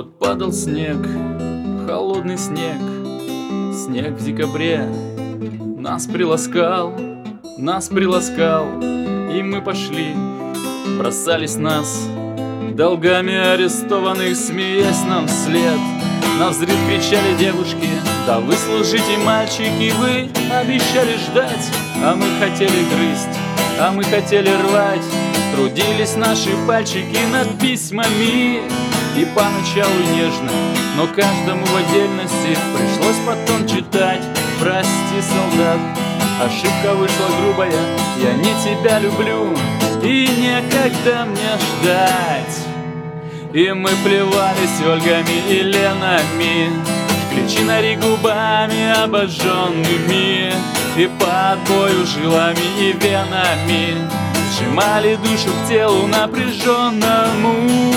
Вот падал снег, холодный снег, снег в декабре. Нас приласкал, и мы пошли. Бросались нас долгами арестованных, смеясь нам вслед. Навзрыд кричали девушки: да вы служите, мальчики, вы обещали ждать. А мы хотели грызть, а мы хотели рвать. Трудились наши пальчики над письмами. И поначалу нежно, но каждому в отдельности пришлось потом читать: прости, солдат, ошибка вышла грубая, я не тебя люблю, и некогда мне ждать. И мы плевались Ольгами и Ленами, кличинари губами обожженными, и по отбою жилами и венами сжимали душу к телу напряженному.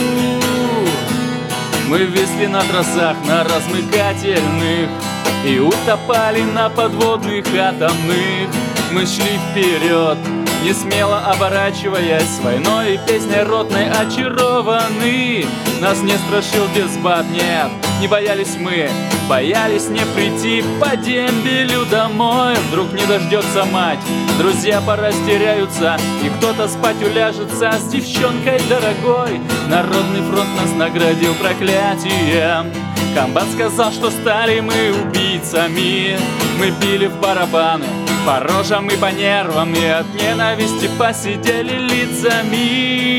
Мы висли на трассах, на размыкательных, и утопали на подводных атомных. Мы шли вперед, не смело оборачиваясь, войной и песней ротной очарованы. Нас не страшил дисбат, нет, не боялись мы, боялись не прийти по дембелю домой. Вдруг не дождется мать, друзья порастеряются, и кто-то спать уляжется с девчонкой дорогой. Народный фронт нас наградил проклятием. Комбат сказал, что стали мы убийцами. Мы били в барабаны по рожам и по нервам, и от ненависти посидели лицами.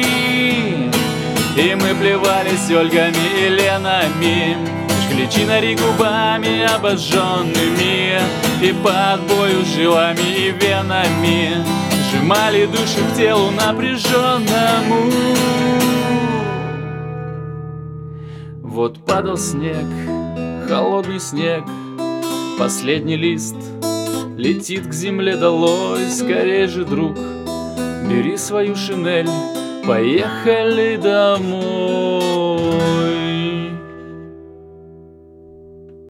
И мы плевались Ольгами и Ленами, жгли чинари губами обожженными, и по отбою жилами и венами сжимали души к телу напряженному. Вот падал снег, холодный снег, последний лист летит к земле долой. Скорей же, друг, бери свою шинель, поехали домой.